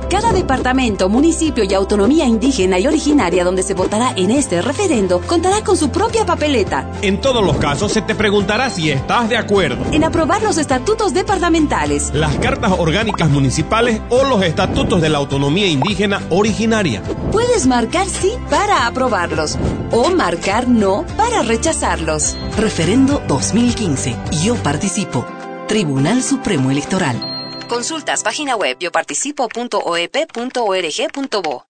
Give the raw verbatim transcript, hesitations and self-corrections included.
Cada departamento, municipio y autonomía indígena y originaria donde se votará en este referendo contará con su propia papeleta. En todos los casos se te preguntará si estás de acuerdo en aprobar los estatutos departamentales, las cartas orgánicas municipales o los estatutos de la autonomía indígena originaria. Puedes marcar sí para aprobarlos o marcar no para rechazarlos. Referendo dos mil quince. Yo participo. Tribunal Supremo Electoral. Consultas página web bioparticipo punto o e p punto org punto bo.